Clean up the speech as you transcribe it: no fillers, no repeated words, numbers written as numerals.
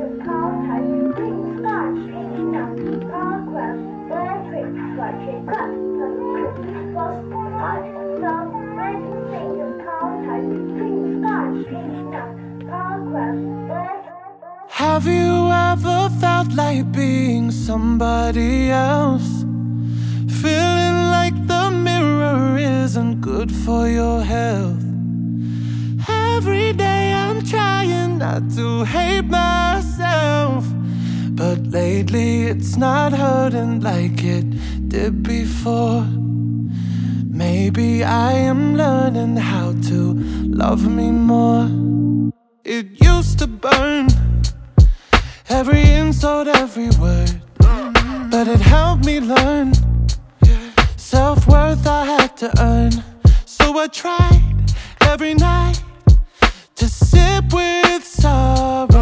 Have you ever felt like being somebody else? Feeling like the mirror isn't good for your health. Every day I'm trying not to hate myself, but lately it's not hurting like it did before. Maybe I am learning how to love me more. It used to burn, every insult, every word, but it helped me learn self-worth I had to earn. So I tried every night to sip with sorrow